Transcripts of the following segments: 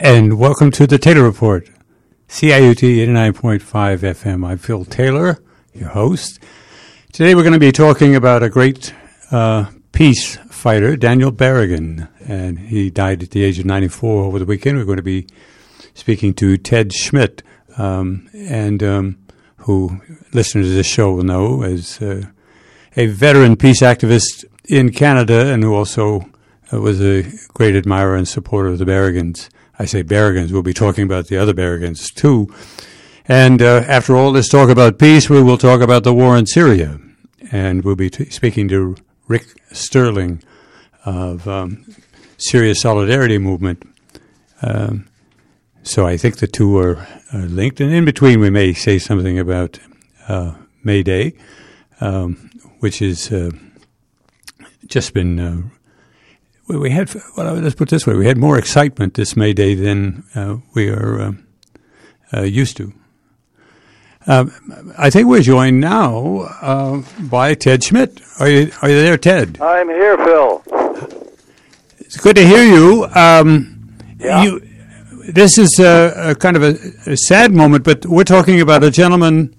And welcome to the Taylor Report, CIUT 89.5 FM. I'm Phil Taylor, your host. Today we're going to be talking about a great peace fighter, Daniel Berrigan, and he died at the age of 94 over the weekend. We're going to be speaking to Ted Schmidt, who listeners to this show will know as a veteran peace activist in Canada and who also was a great admirer and supporter of the Berrigans. I say Berrigans, we'll be talking about the other Berrigans too. And after all this talk about peace, we will talk about the war in Syria. And we'll be speaking to Rick Sterling of Syria Solidarity Movement. So I think the two are linked. And in between, we may say something about May Day, which is just been... let's put it this way, we had more excitement this May Day than we are used to. I think we're joined now by Ted Schmidt. Are you there, Ted? I'm here, Phil. It's good to hear you. Yeah. This is a kind of a sad moment, but we're talking about a gentleman,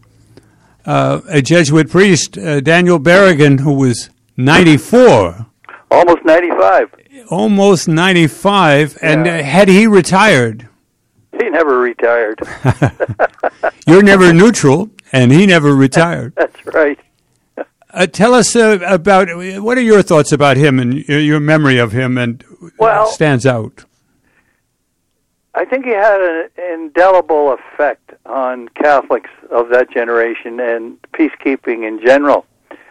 a Jesuit priest, Daniel Berrigan, who was 94. Almost 95. Almost 95, and had he retired? He never retired. You're never neutral, and he never retired. That's right. Tell us about, what are your thoughts about him and your memory of him, and what stands out? I think he had an indelible effect on Catholics of that generation and peacekeeping in general.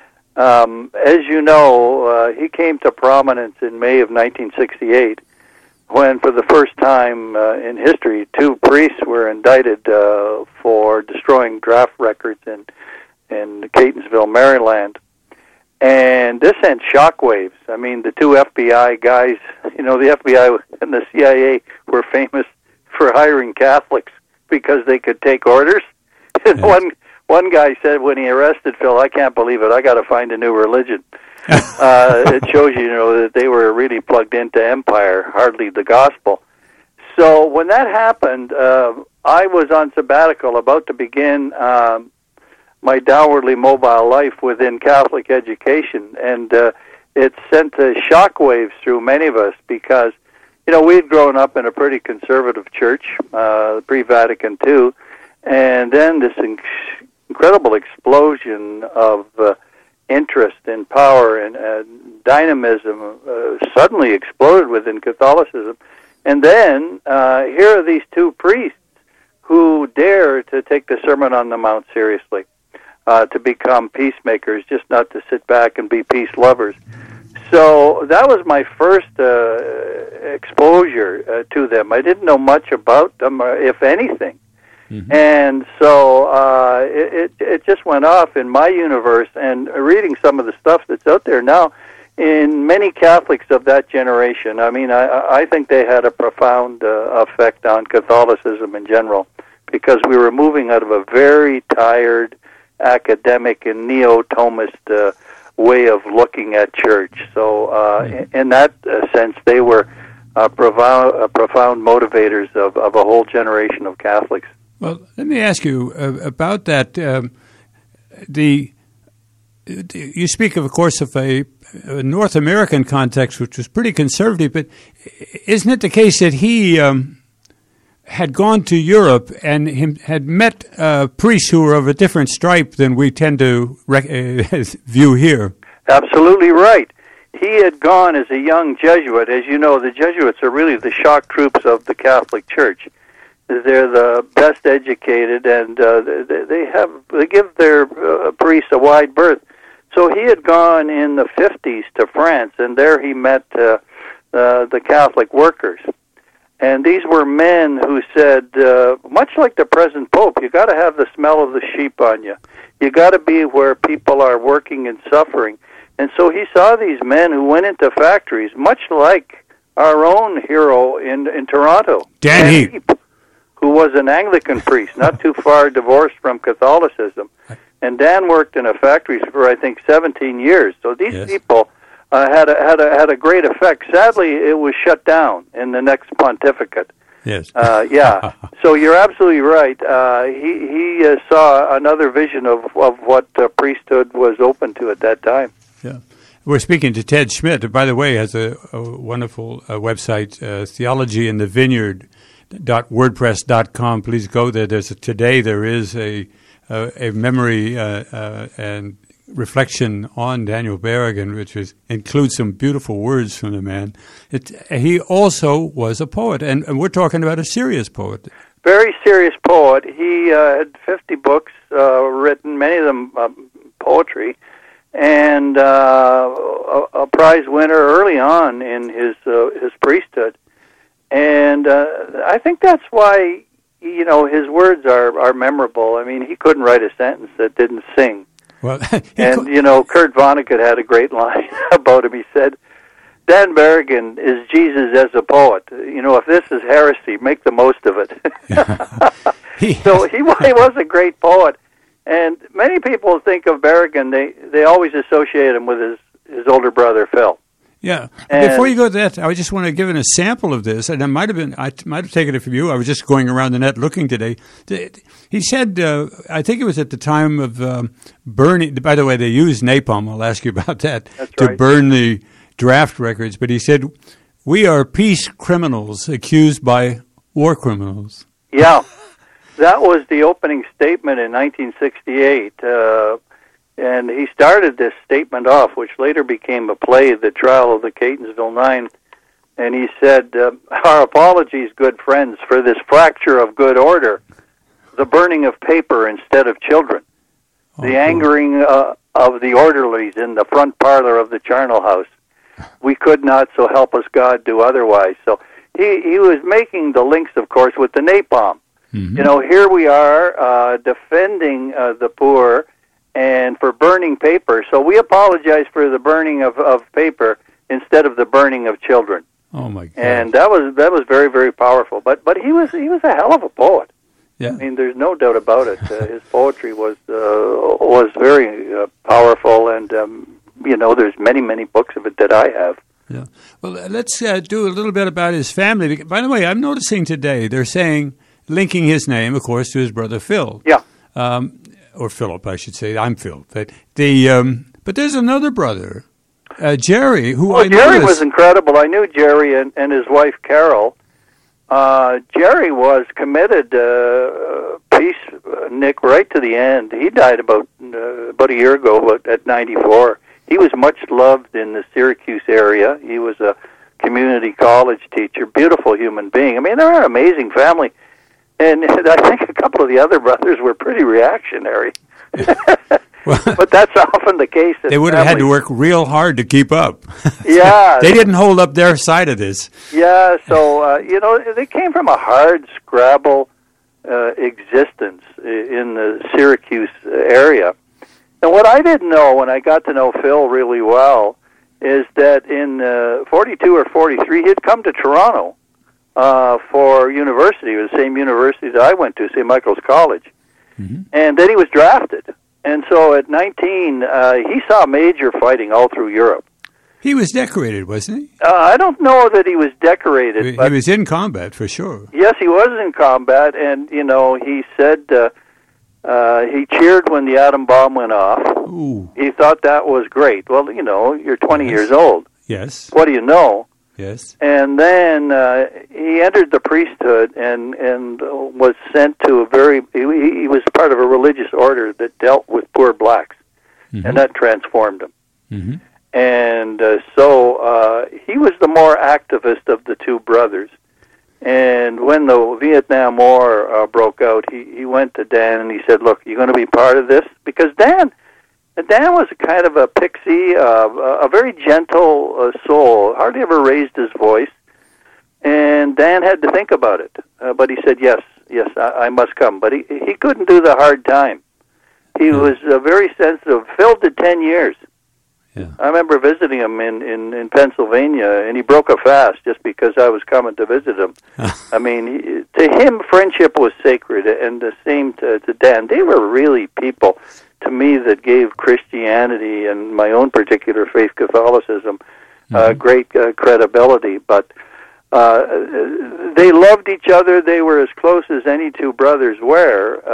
As you know, he came to prominence in May of 1968 when, for the first time in history, two priests were indicted for destroying draft records in Catonsville, Maryland. And this sent shockwaves. I mean, the two FBI guys, the FBI and the CIA were famous for hiring Catholics because they could take orders. One guy said when he arrested Phil, I can't believe it, I got to find a new religion. It shows you, that they were really plugged into empire, hardly the gospel. So when that happened, I was on sabbatical, about to begin my downwardly mobile life within Catholic education, and it sent shockwaves through many of us because, we had grown up in a pretty conservative church, pre-Vatican II, and then this incredible explosion of interest and power and dynamism suddenly exploded within Catholicism. And then here are these two priests who dare to take the Sermon on the Mount seriously, to become peacemakers, just not to sit back and be peace lovers. So that was my first exposure to them. I didn't know much about them, if anything. Mm-hmm. And so it just went off in my universe, and reading some of the stuff that's out there now in many Catholics of that generation. I mean, I think they had a profound effect on Catholicism in general, because we were moving out of a very tired academic and neo-Thomist way of looking at church. So in that sense, they were profound motivators of a whole generation of Catholics. Well, let me ask you about that. You speak, of course, of a North American context, which was pretty conservative, but isn't it the case that he had gone to Europe and had met priests who were of a different stripe than we tend to view here? Absolutely right. He had gone as a young Jesuit. As you know, the Jesuits are really the shock troops of the Catholic Church. They're the best educated, and they give their priests a wide berth. So he had gone in the 50s to France, and there he met the Catholic workers. And these were men who said, much like the present Pope, you got to have the smell of the sheep on you. You got to be where people are working and suffering. And so he saw these men who went into factories, much like our own hero in Toronto, Dan Heap, who was an Anglican priest, not too far divorced from Catholicism. And Dan worked in a factory for, I think, 17 years. So these people had a great effect. Sadly, it was shut down in the next pontificate. Yes. Yeah. So you're absolutely right. He saw another vision of what priesthood was open to at that time. Yeah. We're speaking to Ted Schmidt, who, by the way, has a wonderful website, theologyinthevineyard.wordpress.com. Please go there. Today there is a memory and reflection on Daniel Berrigan, which includes some beautiful words from the man. He also was a poet, and we're talking about a serious poet. Very serious poet. He had 50 books written, many of them poetry, and a prize winner early on in his priesthood. And I think that's why, his words are memorable. I mean, he couldn't write a sentence that didn't sing. Well, and, Kurt Vonnegut had a great line about him. He said, Dan Berrigan is Jesus as a poet. If this is heresy, make the most of it. So he was a great poet. And many people think of Berrigan, they always associate him with his older brother, Phil. Yeah. Before you go to that, I just want to give a sample of this, and I might have taken it from you. I was just going around the net looking today. He said, I think it was at the time of burning. By the way, they used napalm. I'll ask you about that. That's to right. Burn the draft records. But he said, "We are peace criminals accused by war criminals." Yeah. That was the opening statement in 1968. And he started this statement off, which later became a play, The Trial of the Catonsville Nine. And he said, our apologies, good friends, for this fracture of good order, the burning of paper instead of children, the angering of the orderlies in the front parlor of the charnel house. We could not, so help us God, do otherwise. So he was making the links, of course, with the napalm. Mm-hmm. Here we are defending the poor and for burning paper. So we apologize for the burning of paper instead of the burning of children. Oh my God! And that was very, very powerful. But he was a hell of a poet. Yeah. I mean, there's no doubt about it. His poetry was very powerful, and there's many books of it that I have. Yeah. Well, let's do a little bit about his family. By the way, I'm noticing today they're saying, linking his name, of course, to his brother Phil. Yeah. Or Philip, I should say. I'm Phil. But there's another brother, Jerry, who I Jerry noticed. was incredible. I knew Jerry and his wife Carol. Jerry was committed peace, Nick, right to the end. He died about a year ago, at 94. He was much loved in the Syracuse area. He was a community college teacher, beautiful human being. I mean, they're an amazing family. And I think a couple of the other brothers were pretty reactionary. But that's often the case. They would have had to work real hard to keep up. Yeah. They didn't hold up their side of this. Yeah, so, they came from a hard scrabble existence in the Syracuse area. And what I didn't know when I got to know Phil really well is that in 42 or 43, he had come to Toronto for university, the same university that I went to, St. Michael's College. Mm-hmm. And then he was drafted. And so at 19, he saw major fighting all through Europe. He was decorated, wasn't he? I don't know that he was decorated. He was in combat, for sure. Yes, he was in combat, and, he said he cheered when the atom bomb went off. Ooh. He thought that was great. Well, you're 20 years old. Yes. What do you know? Yes. And then he entered the priesthood and was sent to he was part of a religious order that dealt with poor blacks, mm-hmm. and that transformed him. Mm-hmm. And so he was the more activist of the two brothers. And when the Vietnam War broke out, he went to Dan and he said, look, you're going to be part of this? Because Dan was kind of a pixie, a very gentle soul, hardly ever raised his voice. And Dan had to think about it. But he said, yes, I must come. But he couldn't do the hard time. He was very sensitive. Phil did 10 years. Yeah. I remember visiting him in Pennsylvania, and he broke a fast just because I was coming to visit him. I mean, to him, friendship was sacred, and the same to Dan. They were really people, to me, that gave Christianity and my own particular faith, Catholicism, great credibility. But They loved each other. They were as close as any two brothers were.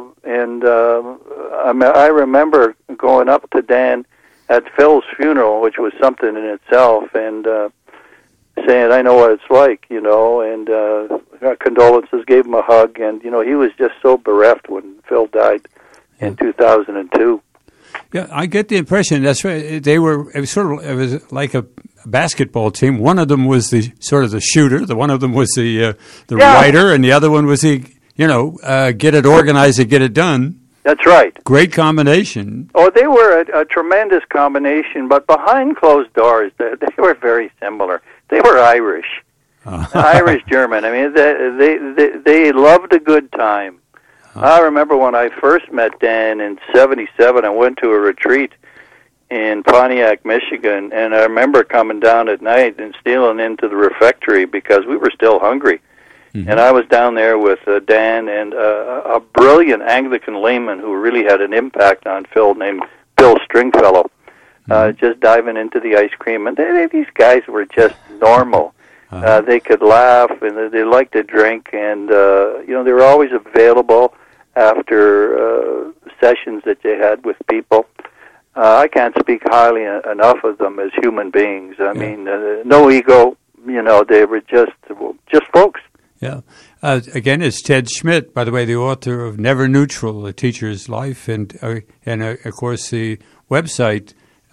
I remember going up to Dan at Phil's funeral, which was something in itself, and saying, I know what it's like, and condolences, gave him a hug, and, he was just so bereft when Phil died in 2002. Yeah, I get the impression that's right. It was like a basketball team. One of them was the shooter. One of them was the writer, and the other one was the get it organized and get it done. That's right. Great combination. Oh, they were a tremendous combination, but behind closed doors, they were very similar. They were Irish, Irish German. I mean, they loved a good time. I remember when I first met Dan in '77. I went to a retreat in Pontiac, Michigan, and I remember coming down at night and stealing into the refectory because we were still hungry. Mm-hmm. And I was down there with Dan and a brilliant Anglican layman who really had an impact on Phil named Bill Stringfellow, just diving into the ice cream. And these guys were just normal. They could laugh, and they liked to drink, and they were always available after sessions that they had with people. I can't speak highly enough of them as human beings. I mean, no ego. They were just folks. Yeah. Again, it's Ted Schmidt, by the way, the author of Never Neutral: A Teacher's Life, and of course the website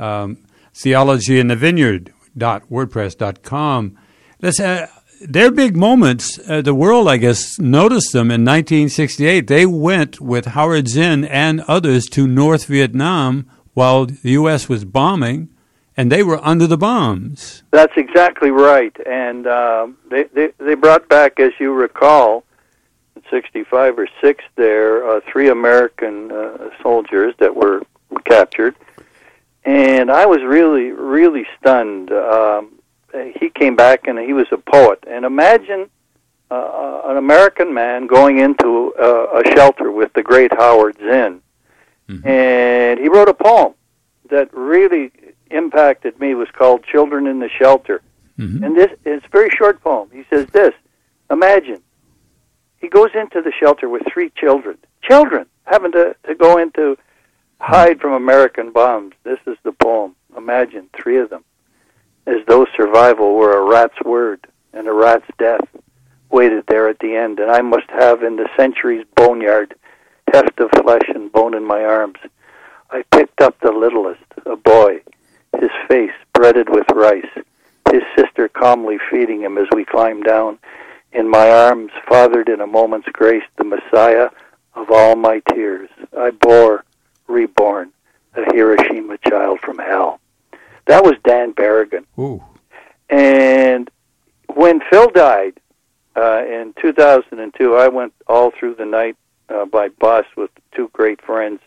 theologyinthevineyard.wordpress.com. They're big moments. The world, I guess, noticed them in 1968. They went with Howard Zinn and others to North Vietnam while the U.S. was bombing, and they were under the bombs. That's exactly right. And they brought back, as you recall, in 65 or 6 there, 3 American soldiers that were captured. And I was really, really stunned. He came back, and he was a poet. And imagine an American man going into a shelter with the great Howard Zinn. Mm-hmm. And he wrote a poem that really impacted me. It was called Children in the Shelter. Mm-hmm. And it's a very short poem. He says this: imagine, he goes into the shelter with 3 children having to go into hide from American bombs. This is the poem. Imagine 3 of them, as though survival were a rat's word and a rat's death waited there at the end, and I must have in the century's boneyard heft of flesh and bone in my arms. I picked up the littlest, a boy, his face breaded with rice, his sister calmly feeding him as we climbed down. In my arms, fathered in a moment's grace, the Messiah of all my tears. I bore, reborn, a Hiroshima child from hell. That was Dan Berrigan. Ooh. And when Phil died in 2002, I went all through the night by bus with 2 great friends.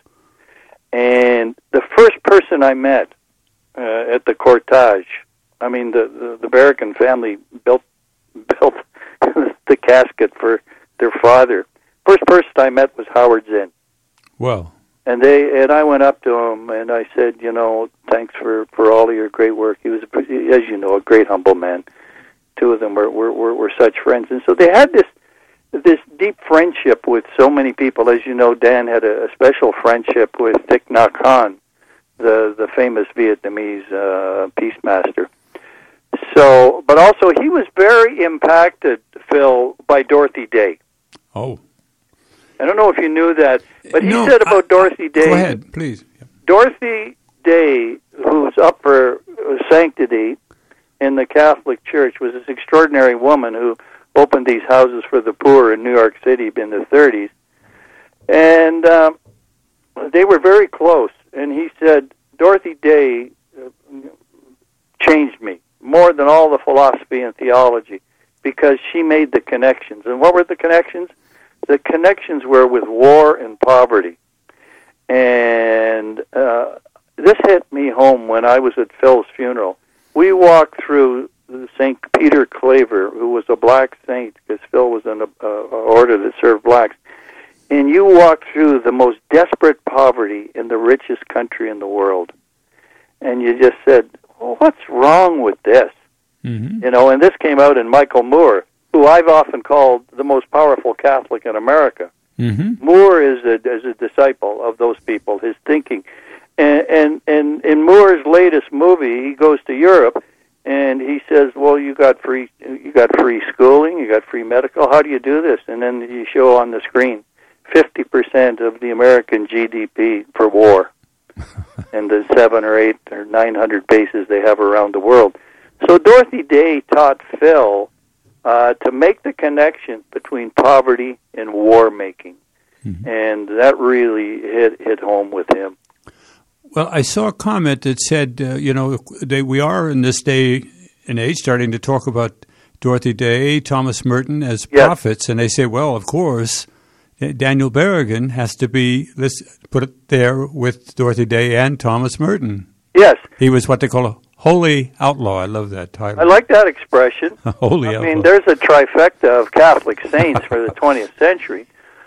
And the first person I met at the cortege, I mean, the Berrigan family built the casket for their father. First person I met was Howard Zinn. Well. And I went up to him and I said, thanks for all of your great work. He was, as you know, a great humble man. 2 of them were such friends, and so they had this deep friendship with so many people. As you know, Dan had a special friendship with Thich Nhat Hanh, the famous Vietnamese peacemaster. So, but also he was very impacted, Phil, by Dorothy Day. Oh. I don't know if you knew that, but he said about Dorothy Day. Go ahead, please. Dorothy Day, who's up for sanctity in the Catholic Church, was this extraordinary woman who opened these houses for the poor in New York City in the 30s. And they were very close. And he said, Dorothy Day changed me more than all the philosophy and theology because she made the connections. And what were the connections? The connections were with war and poverty. And this hit me home when I was at Phil's funeral. We walked through St. Peter Claver, who was a black saint, because Phil was in an order that served blacks. And you walked through the most desperate poverty in the richest country in the world. And you just said, well, what's wrong with this? Mm-hmm. And this came out in Michael Moore, who I've often called the most powerful Catholic in America. Mm-hmm. Moore is a disciple of those people, his thinking. And in Moore's latest movie, he goes to Europe, and he says, well, you got free schooling, you got free medical, how do you do this? And then you show on the screen 50% of the American GDP for war, and the 700 or 800 or 900 bases they have around the world. So Dorothy Day taught Phil to make the connection between poverty and war making, and that really hit home with him. Well, I saw a comment that said, we are in this day and age starting to talk about Dorothy Day, Thomas Merton as prophets, and they say, well, of course, Daniel Berrigan has to be, let's put it there with Dorothy Day and Thomas Merton. Yes. He was what they call a holy outlaw. I love that title. I like that expression. Holy outlaw. I mean, there's a trifecta of Catholic saints for the 20th century.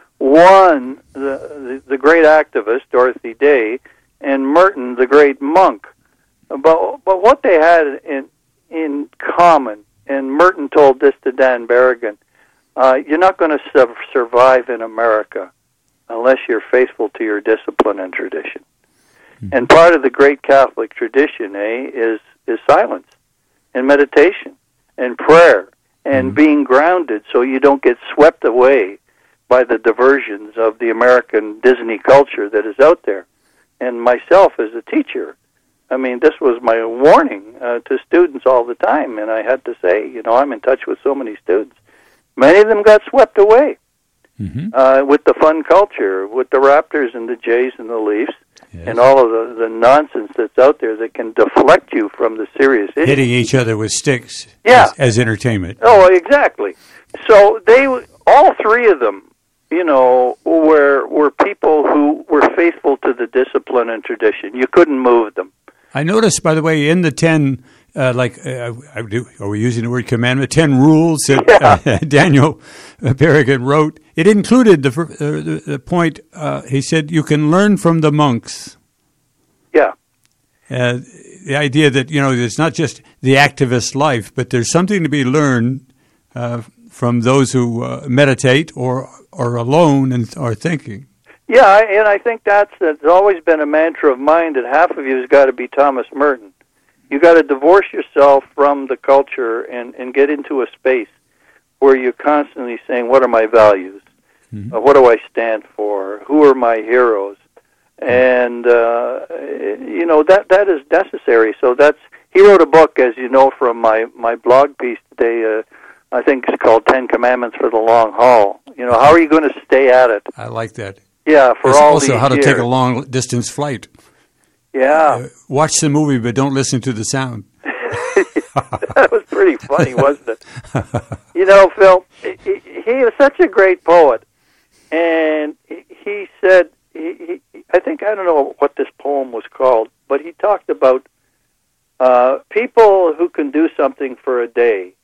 One, the great activist, Dorothy Day, and Merton, the great monk. But what they had in common, and Merton told this to Dan Berrigan, you're not going to survive in America unless you're faithful to your discipline and tradition. Mm-hmm. And part of the great Catholic tradition, is silence and meditation and prayer and being grounded so you don't get swept away by the diversions of the American Disney culture that is out there. And myself as a teacher, I mean, this was my warning to students all the time, and I had to say, I'm in touch with so many students. Many of them got swept away with the fun culture, with the Raptors and the Jays and the Leafs, and all of the nonsense that's out there that can deflect you from the serious issue. Hitting each other with sticks as entertainment. Oh, exactly. So all three of them, were people who were faithful to the discipline and tradition. You couldn't move them. I noticed, by the way, in the 10, are we using the word commandment? 10 rules that Daniel Berrigan wrote. It included the point, he said, you can learn from the monks. Yeah. The idea that, it's not just the activist life, but there's something to be learned from those who meditate or alone and are thinking. Yeah, and I think that's always been a mantra of mine, that half of you has got to be Thomas Merton. You got to divorce yourself from the culture and get into a space where you're constantly saying, what are my values? What do I stand for? Who are my heroes? And, that is necessary. So he wrote a book, as you know, from my blog piece today, I think it's called 10 Commandments for the Long Haul. How are you going to stay at it? I like that. Yeah, for all these years. Also, how to take a long-distance flight. Yeah. Watch the movie, but don't listen to the sound. That was pretty funny, wasn't it? Phil, he was such a great poet. And he said, I don't know what this poem was called, but he talked about people who can do something for a day.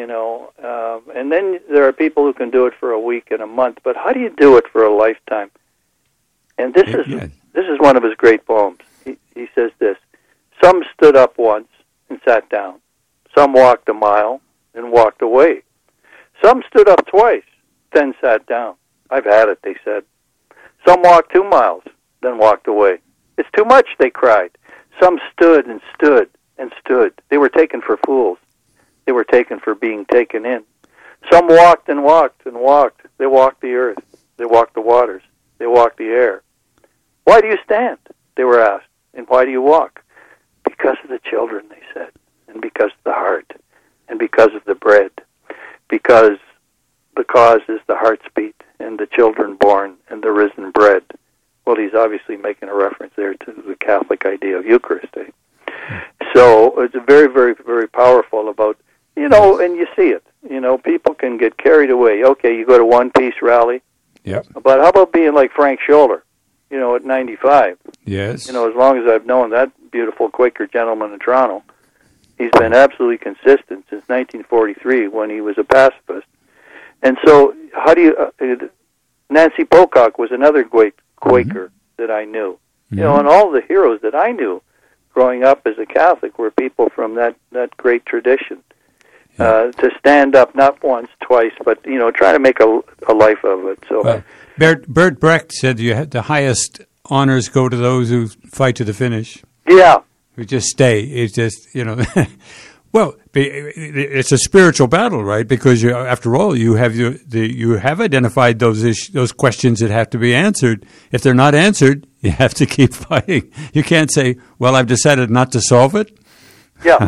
And then there are people who can do it for a week and a month. But how do you do it for a lifetime? And this is one of his great poems. He says this: some stood up once and sat down. Some walked a mile and walked away. Some stood up twice, then sat down. I've had it, they said. Some walked 2 miles, then walked away. It's too much, they cried. Some stood and stood and stood. They were taken for fools. They were taken for being taken in. Some walked and walked and walked. They walked the earth. They walked the waters. They walked the air. Why do you stand? They were asked. And why do you walk? Because of the children, they said, and because of the heart, and because of the bread, because the cause is the heart's beat, and the children born, and the risen bread. Well, he's obviously making a reference there to the Catholic idea of Eucharist. So it's very, very, very powerful about, and you see it. People can get carried away. Okay, you go to One Peace rally. Yep. But how about being like Frank Scholler, at 95? Yes. As long as I've known that beautiful Quaker gentleman in Toronto, he's been absolutely consistent since 1943 when he was a pacifist. And so, how do you... Nancy Pocock was another great Quaker that I knew. And all the heroes that I knew growing up as a Catholic were people from that great tradition. to stand up not once, twice, but try to make a life of it. So, Bert Brecht said the highest honors go to those who fight to the finish. Yeah, who just stay. It's just Well, it's a spiritual battle, right? Because after all, you have identified those questions that have to be answered. If they're not answered, you have to keep fighting. You can't say, "Well, I've decided not to solve it." Yeah,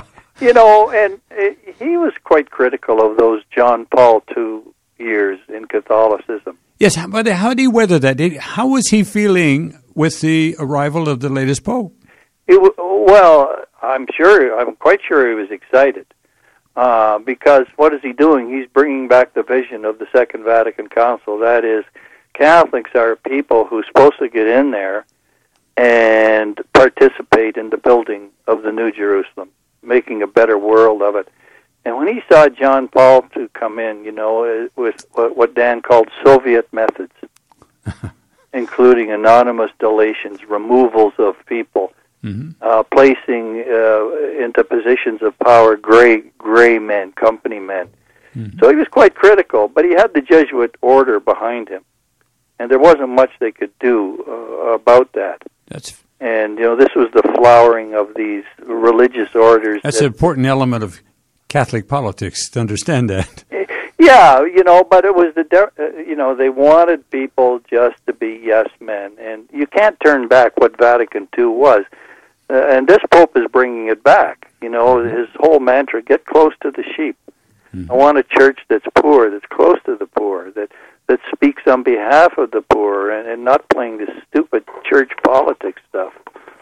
and he was quite critical of those John Paul II years in Catholicism. Yes, but how did he weather that? How was he feeling with the arrival of the latest Pope? Well, I'm quite sure he was excited because what is he doing? He's bringing back the vision of the Second Vatican Council. That is, Catholics are people who are supposed to get in there and participate in the building of the New Jerusalem, making a better world of it. And when he saw John Paul II come in, with what Dan called Soviet methods, including anonymous delations, removals of people, placing into positions of power gray men, company men. So he was quite critical, but he had the Jesuit order behind him, and there wasn't much they could do about that. And this was the flowering of these religious orders. That's an important element of Catholic politics to understand that. Yeah, but it was they wanted people just to be yes men, and you can't turn back what Vatican II was. And this Pope is bringing it back. His whole mantra: get close to the sheep. I want a church that's poor, that's close to the poor, that speaks on behalf of the poor, and not playing this stupid church politics stuff.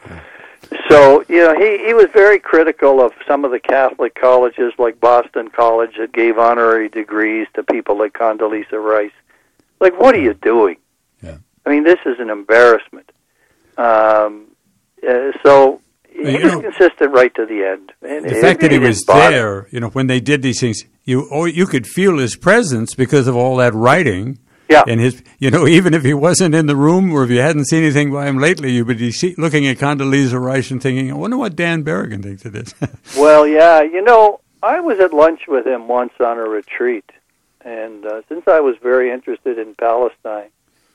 So, he was very critical of some of the Catholic colleges like Boston College that gave honorary degrees to people like Condoleezza Rice. Like, what are you doing? Yeah. I mean, this is an embarrassment. So he was consistent right to the end. And the fact that he was there, when they did these things, you could feel his presence because of all that writing. Yeah. And his, even if he wasn't in the room or if you hadn't seen anything by him lately, you would be looking at Condoleezza Rice and thinking, I wonder what Dan Berrigan thinks of this. Well, yeah, I was at lunch with him once on a retreat, and since I was very interested in Palestine,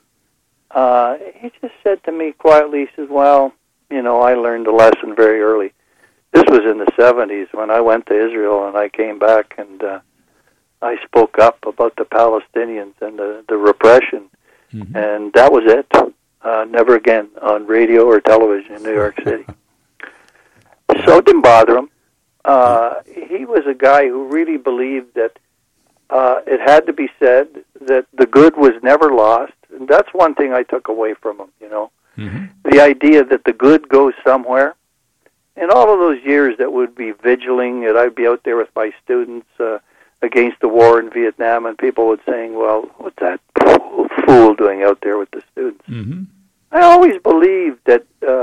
he just said to me quietly, he says, well, I learned a lesson very early. This was in the 70s when I went to Israel, and I came back and I spoke up about the Palestinians and the repression, and that was it. Never again on radio or television in New York City. So it didn't bother him. He was a guy who really believed that it had to be said that the good was never lost, and that's one thing I took away from him, The idea that the good goes somewhere. And all of those years that would be vigiling, that I'd be out there with my students against the war in Vietnam, and people would saying, well, what's that fool doing out there with the students? I always believed that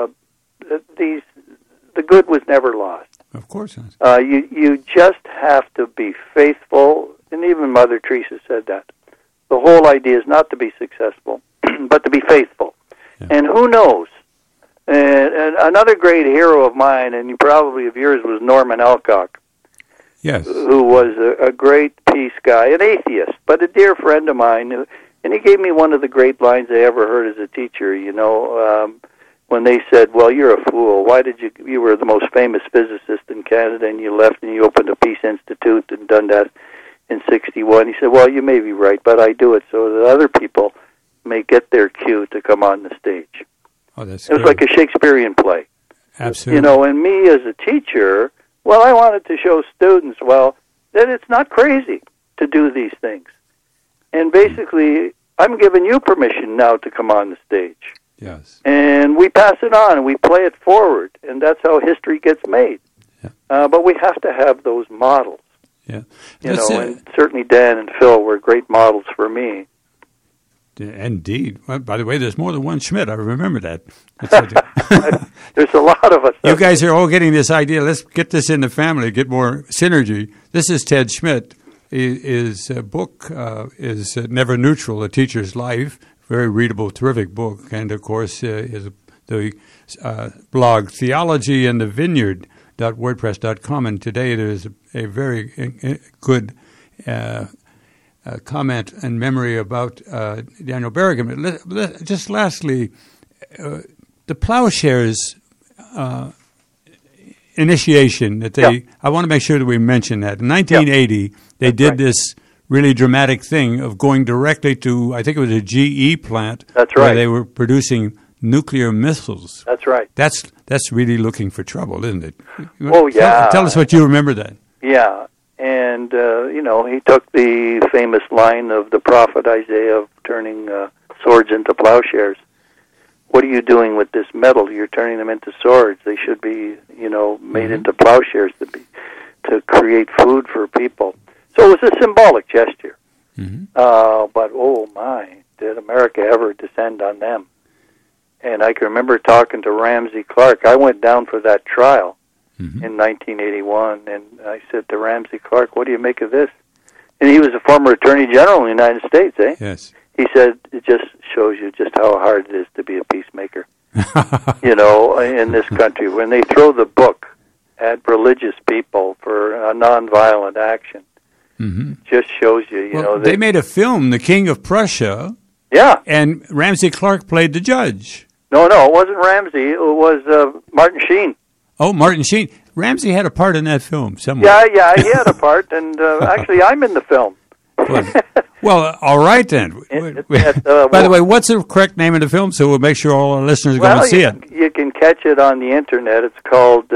the good was never lost. Of course not. You just have to be faithful, and even Mother Teresa said that. The whole idea is not to be successful, but to be faithful. Yeah. And who knows? And another great hero of mine, and probably of yours, was Norman Alcock. Yes. Who was a great peace guy, an atheist, but a dear friend of mine. And he gave me one of the great lines I ever heard as a teacher, when they said, well, you're a fool. Why did you were the most famous physicist in Canada, and you left and you opened a Peace Institute and done that in 1961. He said, well, you may be right, but I do it so that other people may get their cue to come on the stage. Oh, that's It was like a Shakespearean play. Absolutely. And me as a teacher, well, I wanted to show students, that it's not crazy to do these things. And basically, I'm giving you permission now to come on the stage. Yes. And we pass it on, and we play it forward, and that's how history gets made. Yeah. But we have to have those models. Yeah. And certainly Dan and Phil were great models for me. Indeed. Well, by the way, there's more than one Schmidt. I remember that. There's a lot of us. You guys are all getting this idea. Let's get this in the family, get more synergy. This is Ted Schmidt. His book is Never Neutral, A Teacher's Life. Very readable, terrific book. And, of course, the blog Theology in the Vineyard. www.wordpress.com. And today there's a very good comment and memory about Daniel Berrigan. Just lastly, the Plowshares initiation that I want to make sure that we mention that. In 1980, they did this really dramatic thing of going directly to, I think it was a GE plant. That's right. Where they were producing nuclear missiles. That's right. That's really looking for trouble, isn't it? Oh, yeah. Tell us what you remember that. Yeah. And, he took the famous line of the prophet Isaiah of turning swords into plowshares. What are you doing with this metal? You're turning them into swords. They should be, made into plowshares to create food for people. So it was a symbolic gesture. Mm-hmm. But, oh my, did America ever descend on them? And I can remember talking to Ramsey Clark. I went down for that trial in 1981, and I said to Ramsey Clark, what do you make of this? And he was a former Attorney General in the United States, eh? Yes. He said, it just shows you just how hard it is to be a peacemaker, in this country. When they throw the book at religious people for a nonviolent action, just shows you, they made a film, The King of Prussia. Yeah. And Ramsey Clark played the judge. No, it wasn't Ramsey. It was Martin Sheen. Oh, Martin Sheen. Ramsey had a part in that film somewhere. Yeah, he had a part, and actually I'm in the film. Well, all right then. By the way, what's the correct name of the film so we'll make sure all our listeners go and see it? You can catch it on the Internet. It's called,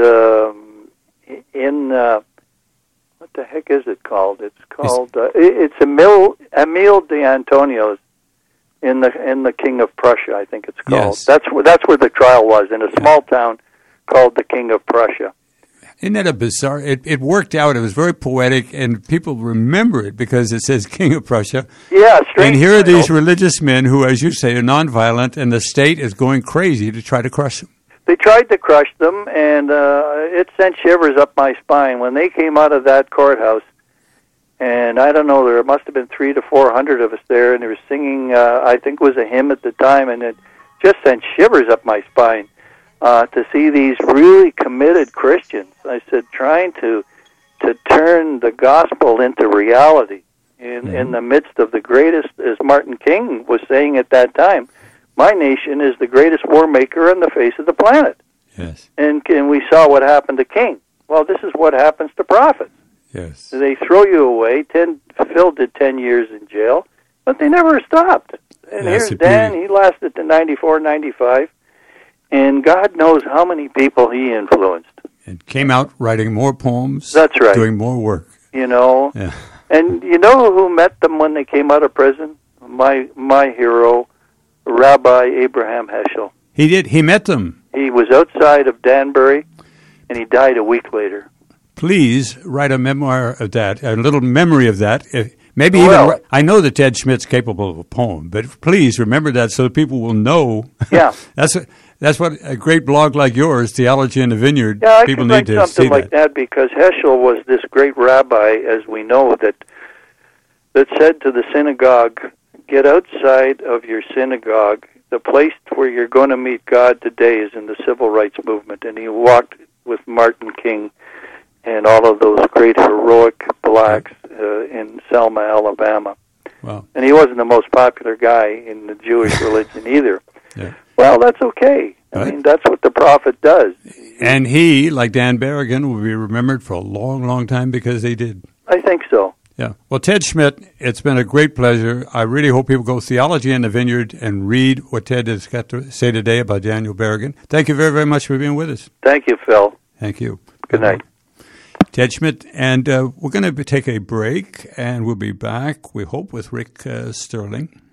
what the heck is it called? It's called, it's Emile de Antonio's in the King of Prussia, I think it's called. Yes. That's where the trial was, in a small town called the King of Prussia. Isn't that a bizarre? It worked out. It was very poetic, and people remember it because it says King of Prussia. Yeah, strange. And here are these religious men who, as you say, are nonviolent, and the state is going crazy to try to crush them. They tried to crush them, and it sent shivers up my spine when they came out of that courthouse. And I don't know, there must have been 300 to 400 of us there, and they were singing, I think it was a hymn at the time, and it just sent shivers up my spine. To see these really committed Christians, I said, trying to turn the gospel into reality in the midst of the greatest, as Martin King was saying at that time, my nation is the greatest war maker on the face of the planet. Yes. And we saw what happened to King. Well, this is what happens to prophets. Yes. They throw you away. Phil did 10 years in jail, but they never stopped. And here's Dan, he lasted to 94, 95. And God knows how many people he influenced. And came out writing more poems. That's right. Doing more work. Yeah. And you know who met them when they came out of prison? My hero, Rabbi Abraham Heschel. He did. He met them. He was outside of Danbury, and he died a week later. Please write a memoir of that, a little memory of that. I know that Ted Schmidt's capable of a poem, but please remember that so that people will know. Yeah. That's what a great blog like yours, Theology in the Vineyard, people need to see that. Something like that, because Heschel was this great rabbi, as we know, that said to the synagogue, get outside of your synagogue. The place where you're going to meet God today is in the civil rights movement. And he walked with Martin King and all of those great heroic blacks in Selma, Alabama. Wow. And he wasn't the most popular guy in the Jewish religion either. Yeah. Well, that's okay. I mean, that's what the prophet does. And he, like Dan Berrigan, will be remembered for a long, long time because they did. I think so. Yeah. Well, Ted Schmidt, it's been a great pleasure. I really hope people go Theology in the Vineyard and read what Ted has got to say today about Daniel Berrigan. Thank you very, very much for being with us. Thank you, Phil. Thank you. Good night. Ted Schmidt, and we're going to take a break, and we'll be back, we hope, with Rick Sterling.